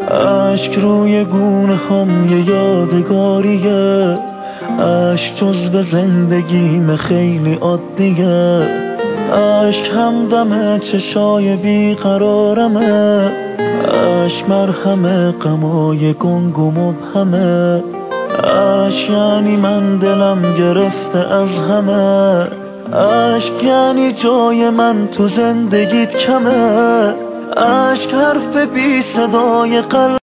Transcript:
عشق روی گونه هم یه یادگاریه، عشق جز به زندگیم خیلی عادیه. عشق همدم چشای بیقرارمه، عشق مرهم غمای گنگ و مبهمه. عشق یعنی من دلم گرفته از همه، عشق یعنی جای من تو زندگیت کمه. عشق حرف بی صدای قلب